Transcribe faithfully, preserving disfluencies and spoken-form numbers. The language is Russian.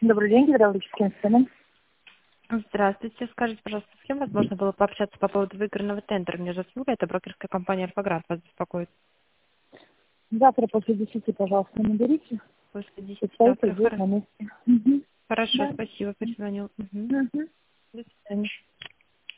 Добрый день, гидравлический инструмент. Здравствуйте. Скажите, пожалуйста, с кем возможно было пообщаться по поводу выигранного тендера? Мне же услуга, это брокерская компания «Альфа-Град» вас беспокоит. Завтра после десяти, пожалуйста, наберите. После десяти Представитель завтра. будет Хоро- на месте. Угу. Хорошо, Да. спасибо, перезвонил. Мгм. Угу. До свидания.